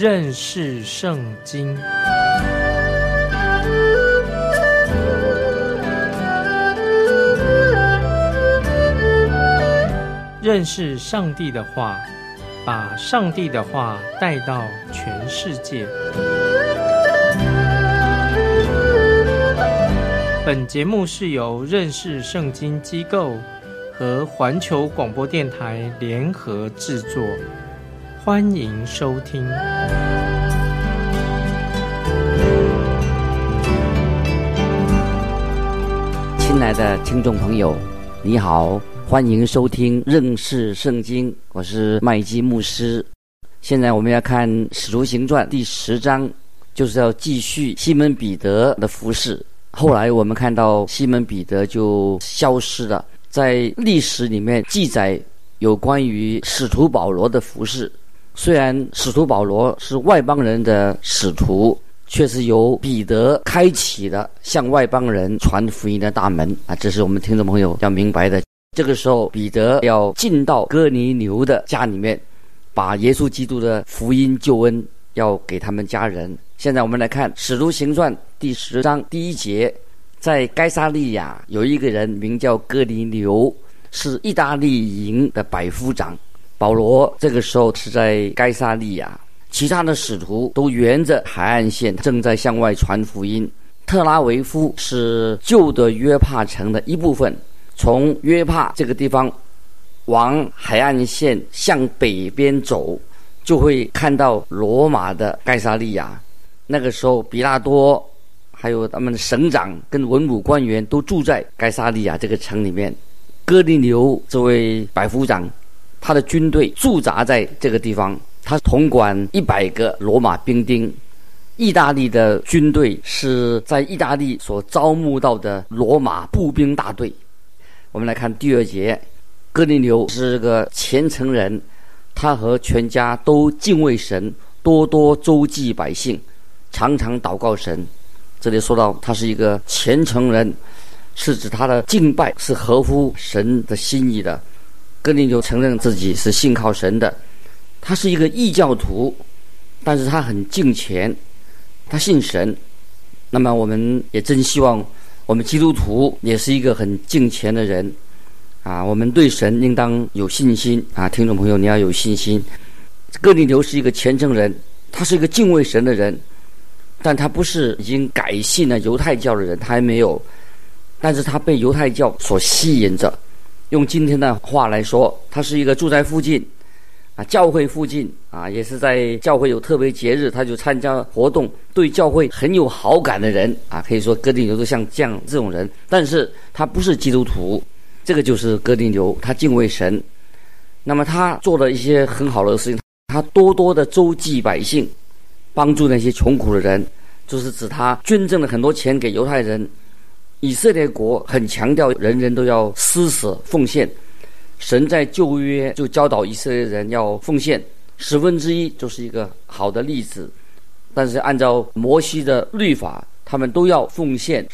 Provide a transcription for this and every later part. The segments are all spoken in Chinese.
认识圣经。认识上帝的话，把上帝的话带到全世界。本节目是由认识圣经机构和环球广播电台联合制作，欢迎收听。 亲爱的听众朋友，你好，欢迎收听认识圣经，我是麦基牧师。现在我们要看使徒行传第10章，就是要继续西门彼得的服事。后来我们看到西门彼得就消失了，在历史里面记载有关于使徒保罗的服事。虽然使徒保罗是外邦人的使徒，却是由彼得开启了向外邦人传福音的大门啊！这是我们听众朋友要明白的。这个时候彼得要进到哥尼流的家里面，把耶稣基督的福音救恩要给他们家人。现在我们来看使徒行传第10章第1节，在该撒利亚有一个人名叫哥尼流，是意大利营的百夫长。保罗这个时候是在该撒利亚，其他的使徒都沿着海岸线正在向外传福音。特拉维夫是旧的约帕城的一部分，从约帕这个地方往海岸线向北边走，就会看到罗马的该撒利亚。那个时候比拉多还有他们的省长跟文武官员都住在该撒利亚这个城里面。哥尼流这位百夫长，他的军队驻扎在这个地方，他统管100个罗马兵丁。意大利的军队是在意大利所招募到的罗马步兵大队。我们来看第2节，哥尼流是个虔诚人，他和全家都敬畏神，多多周济百姓，常常祷告神。这里说到他是一个虔诚人，是指他的敬拜是合乎神的心意的。哥尼流承认自己是信靠神的，他是一个异教徒，但是他很敬虔，他信神。那么我们也真希望我们基督徒也是一个很敬虔的人啊！我们对神应当有信心啊！听众朋友，你要有信心。哥尼流是一个虔诚人，他是一个敬畏神的人，但他不是已经改信了犹太教的人，他还没有，但是他被犹太教所吸引着。用今天的话来说，他是一个住在附近啊，教会附近啊，也是在教会有特别节日，他就参加活动，对教会很有好感的人啊，可以说哥尼流都像这种人，但是他不是基督徒。这个就是哥尼流，他敬畏神。那么他做了一些很好的事情，他多多的周济百姓，帮助那些穷苦的人，就是指他捐赠了很多钱给犹太人。以色列国很强调人人都要施舍奉献，神在旧约就教导以色列人要奉献1/10，就是一个好的例子。但是按照摩西的律法，他们都要奉献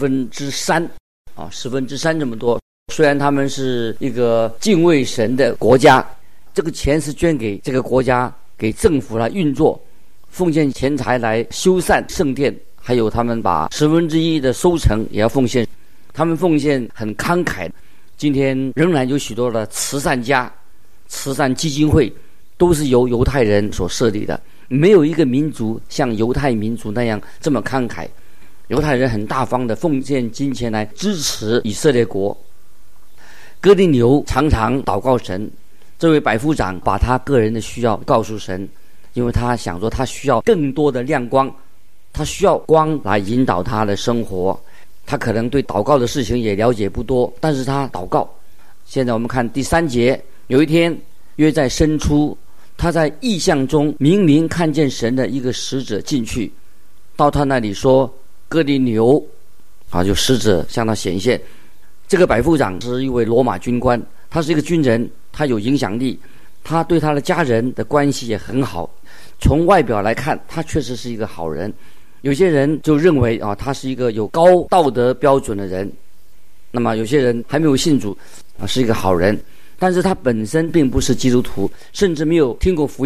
3/10啊，3/10这么多。虽然他们是一个敬畏神的国家，这个钱是捐给这个国家，给政府来运作，奉献钱财来修缮圣殿，还有他们把1/10的收成也要奉献。他们奉献很慷慨。今天仍然有许多的慈善家、慈善基金会都是由犹太人所设立的，没有一个民族像犹太民族那样这么慷慨。犹太人很大方的奉献金钱来支持以色列国。哥尼流常常祷告神，这位百夫长把他个人的需要告诉神，因为他想说他需要更多的亮光，他需要光来引导他的生活。他可能对祷告的事情也了解不多，但是他祷告。现在我们看第3节，有一天约在申初，他在异象中明明看见神的一个使者进去，到他那里说：哥尼流啊，就使者向他显现。这个百夫长是一位罗马军官，他是一个军人，他有影响力，他对他的家人的关系也很好。从外表来看，他确实是一个好人。有些人就认为啊，他是一个有高道德标准的人。那么有些人还没有信主啊，是一个好人，但是他本身并不是基督徒，甚至没有听过福音。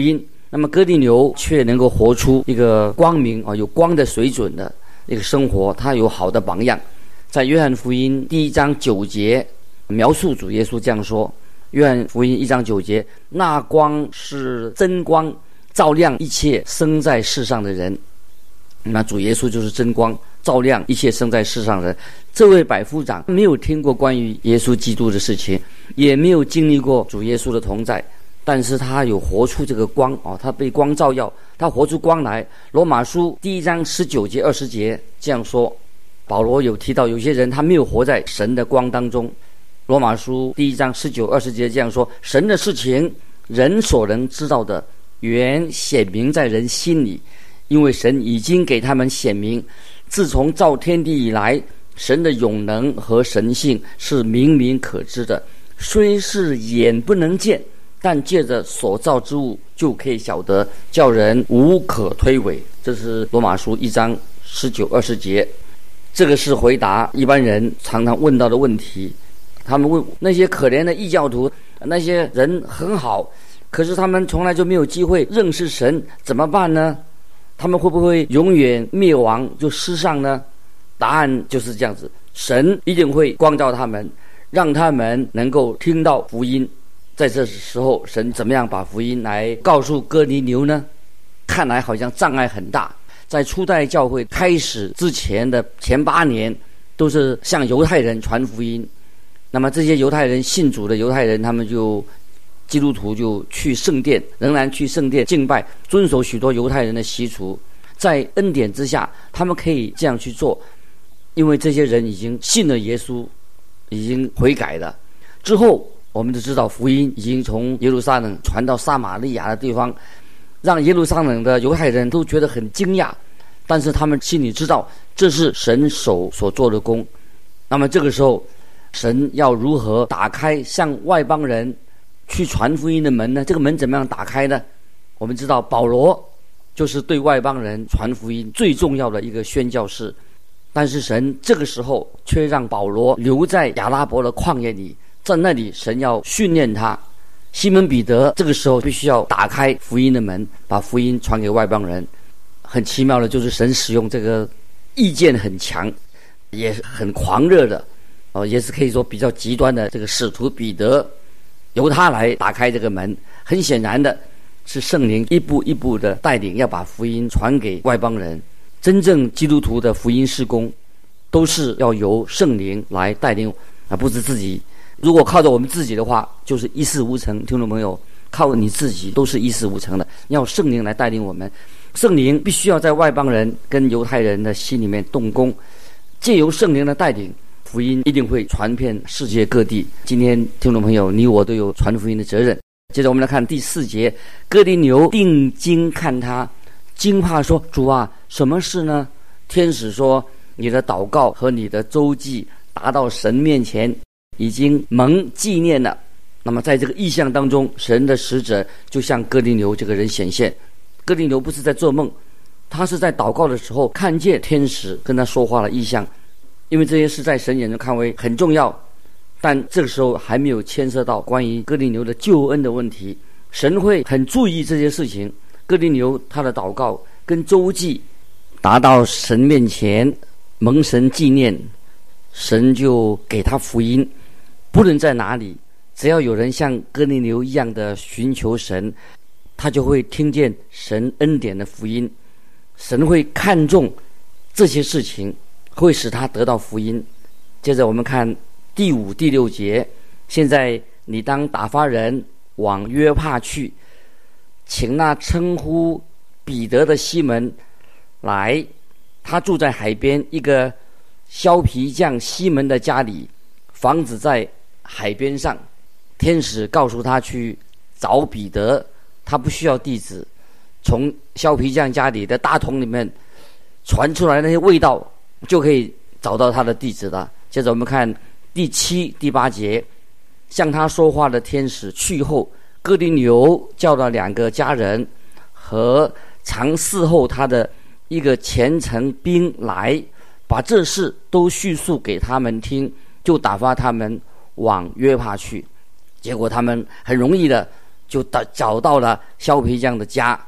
那么哥尼流却能够活出一个光明有光的水准的一个生活，他有好的榜样。在约翰福音1章9节描述主耶稣这样说，约翰福音1章9节，那光是真光，照亮一切生在世上的人。那主耶稣就是真光，照亮一切生在世上的人。这位百夫长没有听过关于耶稣基督的事情，也没有经历过主耶稣的同在，但是他有活出这个光他被光照耀，他活出光来。罗马书1章19节20节这样说，保罗有提到有些人他没有活在神的光当中。罗马书1章19、20节这样说，神的事情人所能知道的原显明在人心里，因为神已经给他们显明，自从造天地以来，神的永能和神性是明明可知的，虽是眼不能见，但借着所造之物就可以晓得，叫人无可推诿。这是罗马书1章19、20节。这个是回答一般人常常问到的问题。他们问那些可怜的异教徒，那些人很好，可是他们从来就没有机会认识神，怎么办呢？他们会不会永远灭亡，就失丧呢？答案就是这样子，神一定会光照他们，让他们能够听到福音。在这时候，神怎么样把福音来告诉哥尼流呢？看来好像障碍很大。在初代教会开始之前的前8年，都是向犹太人传福音。那么这些犹太人信主的犹太人，他们就基督徒就去圣殿，仍然去圣殿敬拜，遵守许多犹太人的习俗。在恩典之下，他们可以这样去做，因为这些人已经信了耶稣，已经悔改了。之后我们就知道福音已经从耶路撒冷传到撒玛利亚的地方，让耶路撒冷的犹太人都觉得很惊讶，但是他们心里知道这是神手所做的工。那么这个时候，神要如何打开向外邦人去传福音的门呢？这个门怎么样打开呢？我们知道保罗就是对外邦人传福音最重要的一个宣教士，但是神这个时候却让保罗留在亚拉伯的旷野里，在那里神要训练他。西门彼得这个时候必须要打开福音的门，把福音传给外邦人。很奇妙的就是神使用这个意见很强也很狂热的也是可以说比较极端的这个使徒彼得，由他来打开这个门。很显然的是圣灵一步一步的带领，要把福音传给外邦人。真正基督徒的福音事工都是要由圣灵来带领不是自己。如果靠着我们自己的话，就是一事无成。听众朋友，靠你自己都是一事无成的，要圣灵来带领我们。圣灵必须要在外邦人跟犹太人的心里面动工，借由圣灵的带领，福音一定会传遍世界各地。今天听众朋友，你我都有传福音的责任。接着我们来看第4节，哥尼流定睛看他，惊怕说，主啊，什么事呢？天使说，你的祷告和你的周记达到神面前，已经蒙纪念了。那么在这个异象当中，神的使者就向哥尼流这个人显现。哥尼流不是在做梦，他是在祷告的时候看见天使跟他说话的异象。因为这些事在神眼中看为很重要，但这个时候还没有牵涉到关于哥尼流的救恩的问题。神会很注意这些事情。哥尼流他的祷告跟周记达到神面前，蒙神纪念，神就给他福音。不论在哪里，只要有人像哥尼流一样的寻求神，他就会听见神恩典的福音。神会看重这些事情，会使他得到福音。接着我们看第5、第6节，现在你当打发人往约帕去，请那称呼彼得的西门来，他住在海边一个削皮匠西门的家里，房子在海边上。天使告诉他去找彼得，他不需要地址，从削皮匠家里的大桶里面传出来那些味道就可以找到他的地址了。接着我们看第7、第8节，向他说话的天使去后，哥尼流叫了2个家人和常侍候他的一个虔诚兵来，把这事都叙述给他们听，就打发他们往约帕去。结果他们很容易的就找到了削皮匠的家。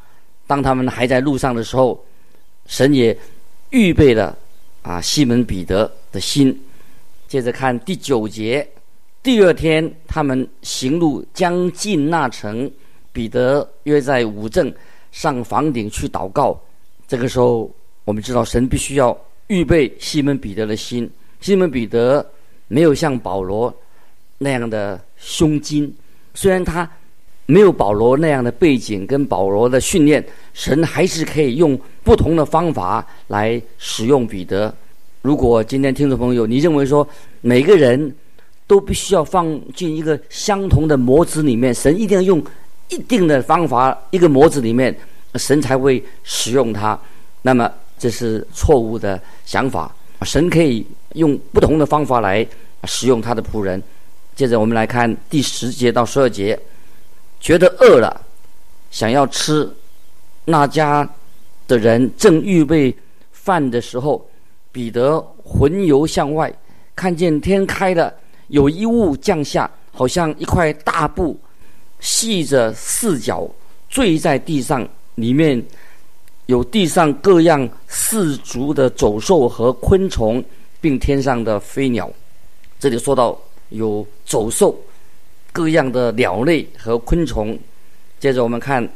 当他们还在路上的时候，神也预备了西门彼得的心。接着看第9节，第二天他们行路将近那城，彼得约在午正上房顶去祷告。这个时候我们知道神必须要预备西门彼得的心。西门彼得没有像保罗那样的胸襟，虽然他没有保罗那样的背景跟保罗的训练，神还是可以用不同的方法来使用彼得。如果今天听众朋友你认为说每个人都必须要放进一个相同的模子里面，神一定要用一定的方法一个模子里面神才会使用它，那么这是错误的想法。神可以用不同的方法来使用他的仆人。接着我们来看第10节到12节，觉得饿了，想要吃，那家的人正预备饭的时候，彼得魂游向外，看见天开了，有一物降下，好像一块大布，系着4角，坠在地上，里面有地上各样4足的走兽和昆虫，并天上的飞鸟。这里说到有走兽，各样的鸟类和昆虫。接着我们看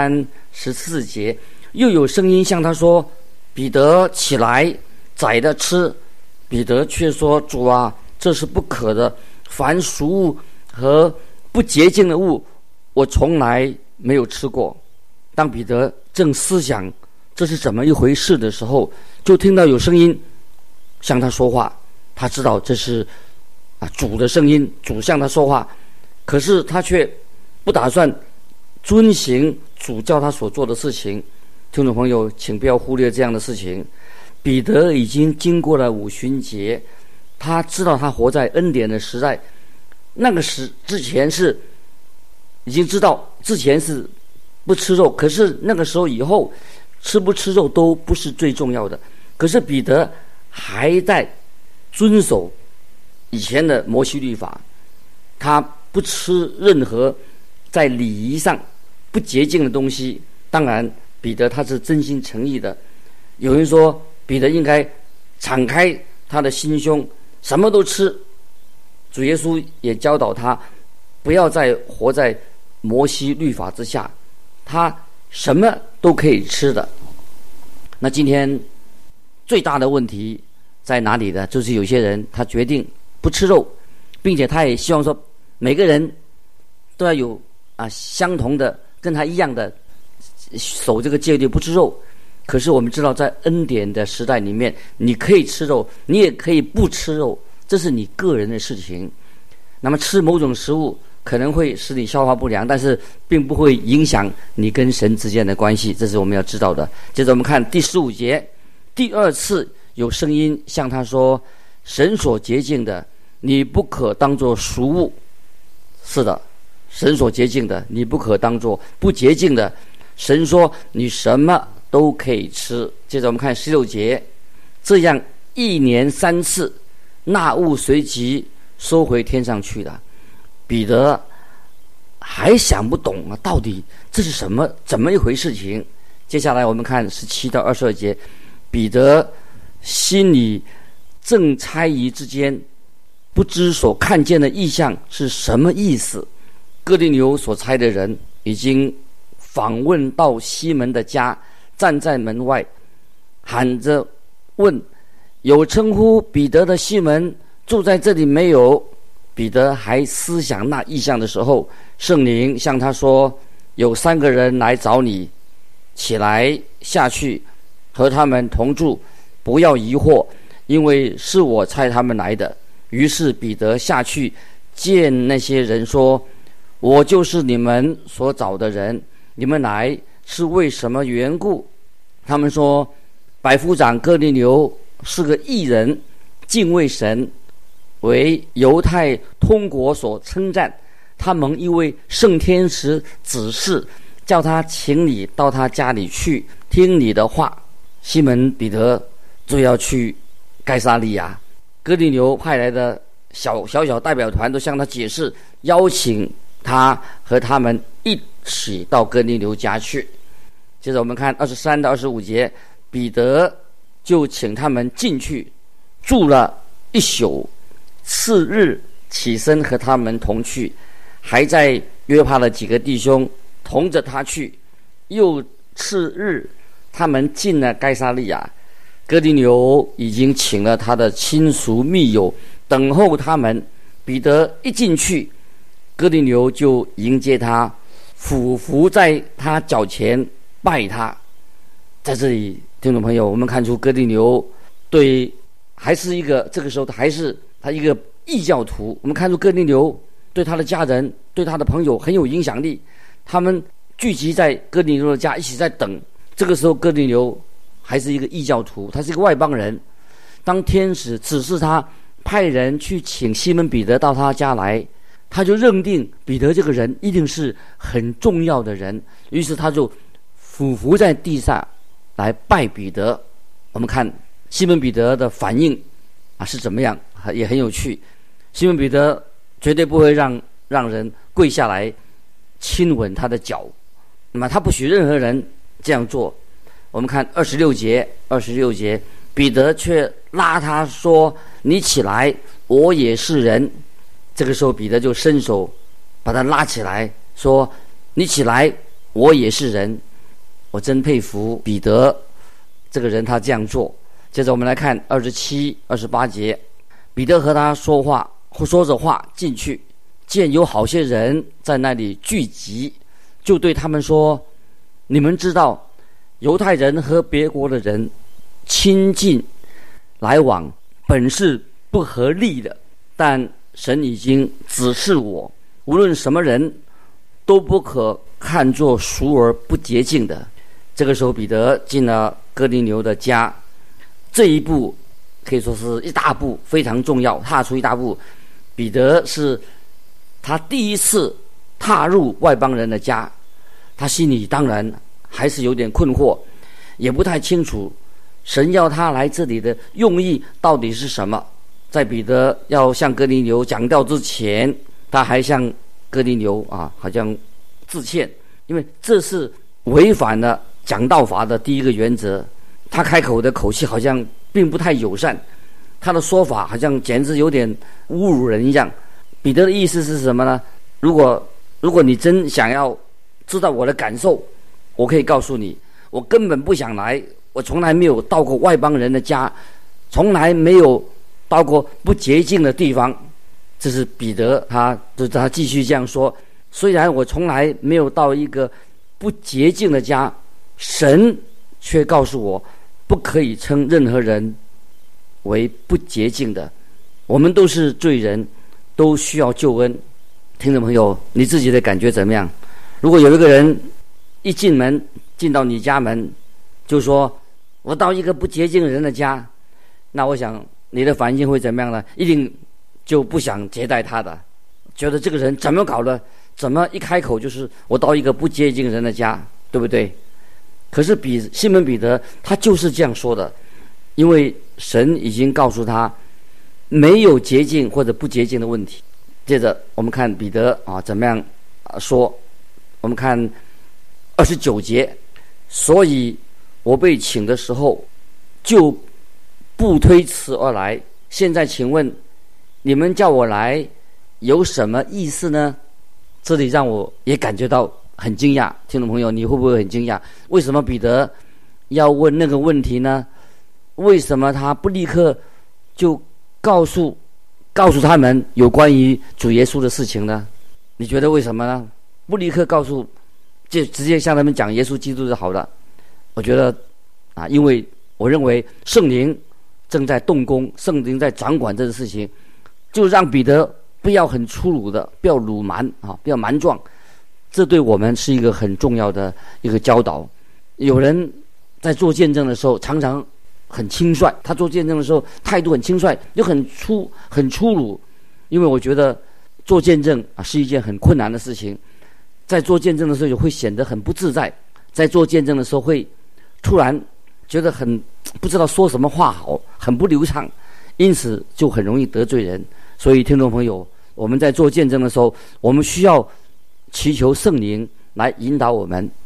13、14节，又有声音向他说，彼得起来宰了吃。彼得却说，主啊，这是不可的，凡俗物和不洁净的物我从来没有吃过。当彼得正思想这是怎么一回事的时候，就听到有声音向他说话。他知道这是主的声音，主向他说话，可是他却不打算遵行主叫他所做的事情。听众朋友，请不要忽略这样的事情。彼得已经经过了五旬节，他知道他活在恩典的时代。那个之前是已经知道之前是不吃肉，可是那个时候以后吃不吃肉都不是最重要的。可是彼得还在遵守以前的摩西律法，他不吃任何在礼仪上不洁净的东西。当然彼得他是真心诚意的。有人说彼得应该敞开他的心胸，什么都吃。主耶稣也教导他不要再活在摩西律法之下，他什么都可以吃的。那今天最大的问题在哪里呢？就是有些人他决定不吃肉，并且他也希望说每个人都要有相同的跟他一样的守这个戒律不吃肉。可是我们知道在恩典的时代里面，你可以吃肉，你也可以不吃肉，这是你个人的事情。那么吃某种食物可能会使你消化不良，但是并不会影响你跟神之间的关系，这是我们要知道的。接着我们看第15节，第二次有声音向他说，神所洁净的你不可当作俗物。是的，神所洁净的你不可当作不洁净的。神说你什么都可以吃。接着我们看16节，这样1年3次，那物随即收回天上去了。彼得还想不懂到底这是怎么一回事情。接下来我们看17到22节，彼得心里正猜疑之间，不知所看见的异象是什么意思。哥尼流所差的人已经访问到西门的家，站在门外喊着问，有称呼彼得的西门住在这里没有？彼得还思想那异象的时候，圣灵向他说，有3个人来找你，起来下去和他们同住，不要疑惑，因为是我差他们来的。于是彼得下去见那些人说，我就是你们所找的人，你们来是为什么缘故？他们说，百夫长哥尼流是个义人，敬畏神，为犹太通国所称赞。他蒙一位圣天使指示，叫他请你到他家里去听你的话。西门彼得就要去该撒利亚，哥尼流派来的小代表团都向他解释，邀请他和他们一起到哥尼流家去。 接着我们看23到25节，彼得就请他们进去住了一宿，次日起身和他们同去，还在约帕的几个弟兄同着他去。又次日，他们进了该撒利亚，哥尼流已经请了他的亲属密友等候他们。彼得一进去，哥尼流就迎接他，俯伏在他脚前拜他。在这里，听众朋友，我们看出哥尼流还是一个这个时候还是他一个异教徒。我们看出哥尼流对他的家人、对他的朋友很有影响力，他们聚集在哥尼流的家，一起在等。这个时候，哥尼流还是一个异教徒，他是一个外邦人。当天使指示他派人去请西门彼得到他家来，他就认定彼得这个人一定是很重要的人，于是他就俯伏在地上来拜彼得。我们看西门彼得的反应是怎么样，也很有趣。西门彼得绝对不会让人跪下来亲吻他的脚，那么他不许任何人这样做。我们看26节，彼得却拉他说：“你起来，我也是人。”这个时候彼得就伸手把他拉起来，说：“你起来，我也是人。”我真佩服彼得这个人，他这样做。接着我们来看27、28节，彼得和他说着话进去，见有好些人在那里聚集，就对他们说：“你们知道，犹太人和别国的人亲近来往本是不合理的，但神已经指示我，无论什么人都不可看作俗而不洁净的。”这个时候彼得进了哥尼流的家，这一步可以说是一大步，非常重要，踏出一大步。彼得是他第一次踏入外邦人的家，他心里当然还是有点困惑，也不太清楚神要他来这里的用意到底是什么。在彼得要向哥尼流讲道之前，他还向哥尼流好像致歉，因为这是违反了讲道法的第一个原则。他开口的口气好像并不太友善，他的说法好像简直有点侮辱人一样。彼得的意思是什么呢？如果你真想要知道我的感受，我可以告诉你，我根本不想来，我从来没有到过外邦人的家，从来没有到过不洁净的地方。这是彼得他继续这样说，虽然我从来没有到一个不洁净的家，神却告诉我不可以称任何人为不洁净的。我们都是罪人，都需要救恩。听众朋友，你自己的感觉怎么样？如果有一个人一进到你家门，就说我到一个不洁净人的家，那我想你的反应会怎么样呢？一定就不想接待他的，觉得这个人怎么搞的，怎么一开口就是我到一个不洁净人的家，对不对？可是西门彼得他就是这样说的，因为神已经告诉他没有洁净或者不洁净的问题。接着我们看彼得怎么样说。我们看29节，所以我被请的时候就不推辞而来。现在请问你们叫我来有什么意思呢？这里让我也感觉到很惊讶。听众朋友，你会不会很惊讶？为什么彼得要问那个问题呢？为什么他不立刻就告诉他们有关于主耶稣的事情呢？你觉得为什么呢？不立刻告诉，就直接向他们讲耶稣基督就好了。我觉得因为我认为圣灵正在动工，圣灵在掌管这个事情，就让彼得不要很粗鲁的，不要鲁蛮不要蛮撞。这对我们是一个很重要的一个教导。有人在做见证的时候常常很轻率，他做见证的时候态度很轻率，又很粗鲁。因为我觉得做见证是一件很困难的事情，在做见证的时候也会显得很不自在，在做见证的时候会突然觉得很不知道说什么话好，很不流畅，因此就很容易得罪人。所以听众朋友，我们在做见证的时候，我们需要祈求圣灵来引导我们，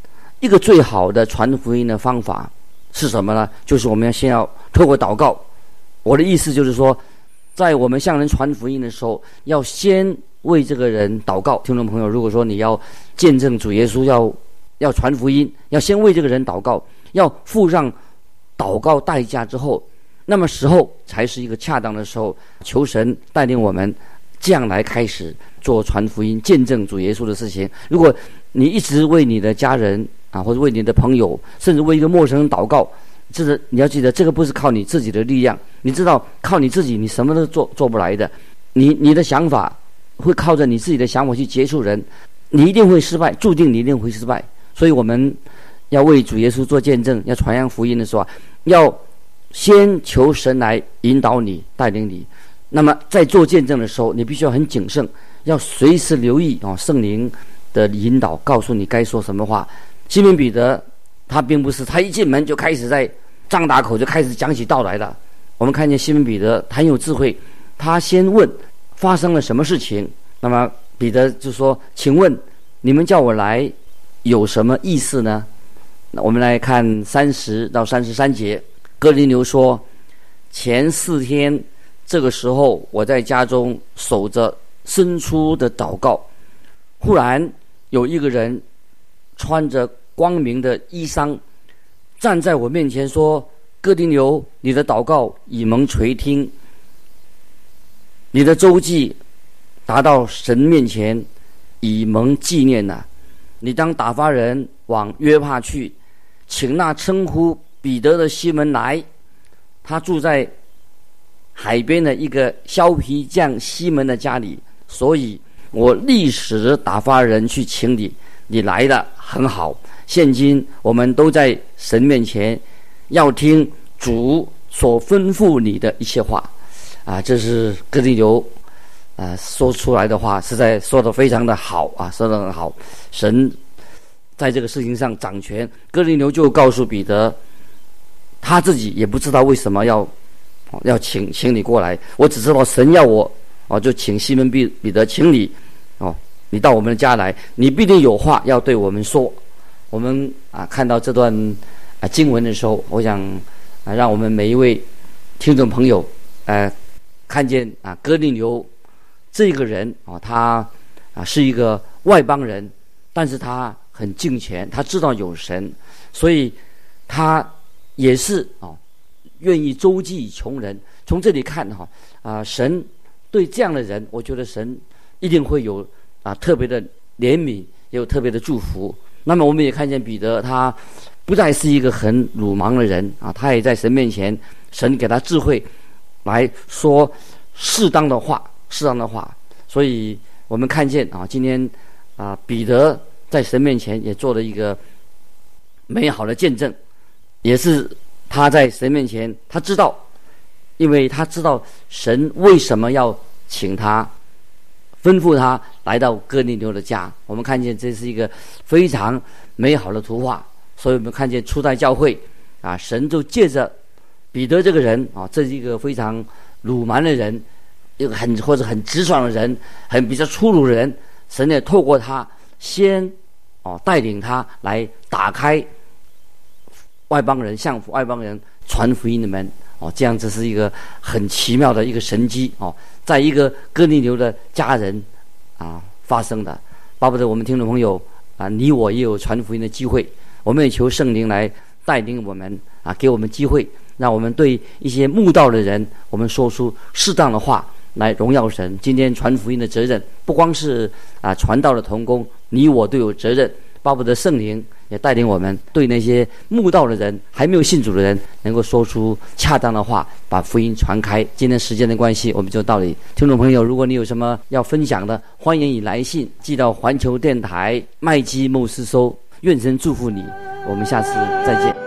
一个最好的传福音的方法是什么呢？就是我们先要透过祷告。我的意思就是说，在我们向人传福音的时候，要先为这个人祷告。听众朋友，如果说你要见证主耶稣，要传福音，要先为这个人祷告，要付上祷告代价之后，那么时候才是一个恰当的时候，求神带领我们这样来开始做传福音、见证主耶稣的事情。如果你一直为你的家人或者为你的朋友，甚至为一个陌生人祷告，这是你要记得，这个不是靠你自己的力量。你知道，靠你自己，你什么都做不来的。你的想法会靠着你自己的想法去接触人，你一定会失败，注定你一定会失败。所以我们要为主耶稣做见证，要传扬福音的时候，要先求神来引导你、带领你。那么在做见证的时候，你必须要很谨慎，要随时留意圣灵的引导，告诉你该说什么话。西门彼得他并不是他一进门就开始在张大口就开始讲起道来了。我们看见西门彼得他很有智慧，他先问发生了什么事情。那么彼得就说：“请问你们叫我来有什么意思呢？”那我们来看30到33节。哥尼流说：“前4天这个时候，我在家中守着伸出的祷告，忽然有一个人穿着光明的衣裳站在我面前说：哥尼流，你的祷告已蒙垂听，你的周记达到神面前，已蒙纪念了。你当打发人往约帕去，请那称呼彼得的西门来，他住在海边的一个削皮匠西门的家里，所以我立时打发人去请你，你来的很好。现今我们都在神面前，要听主所吩咐你的一切话。”这是哥尼流说出来的话，实在说得非常的好说得很好。神在这个事情上掌权。哥尼流就告诉彼得，他自己也不知道为什么要请你过来，我只知道神要我就请西门彼得，请你你到我们的家来，你必定有话要对我们说。我们看到这段经文的时候，我想让我们每一位听众朋友看见哥尼流这个人他是一个外邦人，但是他很敬虔，他知道有神，所以他也是愿意周济穷人。从这里看神对这样的人，我觉得神一定会有特别的怜悯，也有特别的祝福。那么我们也看见彼得，他不再是一个很鲁莽的人他也在神面前，神给他智慧来说适当的话。所以我们看见今天彼得在神面前也做了一个美好的见证，也是他在神面前，他知道，因为他知道神为什么要请他，吩咐他来到哥尼流的家。我们看见这是一个非常美好的图画。所以我们看见初代教会神就借着彼得这个人这是一个非常鲁蛮的人，一个或者很直爽的人，很比较粗鲁的人，神也透过他先带领他来打开外邦人，向外邦人传福音的门这样，这是一个很奇妙的一个神迹在一个哥尼流的家人发生的。巴不得我们听众朋友你我也有传福音的机会，我们也求圣灵来带领我们给我们机会，让我们对一些慕道的人，我们说出适当的话来荣耀神。今天传福音的责任不光是传道的同工，你我都有责任。巴不得圣灵也带领我们，对那些慕道的人，还没有信主的人，能够说出恰当的话，把福音传开。今天时间的关系，我们就到这里。听众朋友，如果你有什么要分享的，欢迎你来信寄到环球电台麦基牧师收。愿神祝福你，我们下次再见。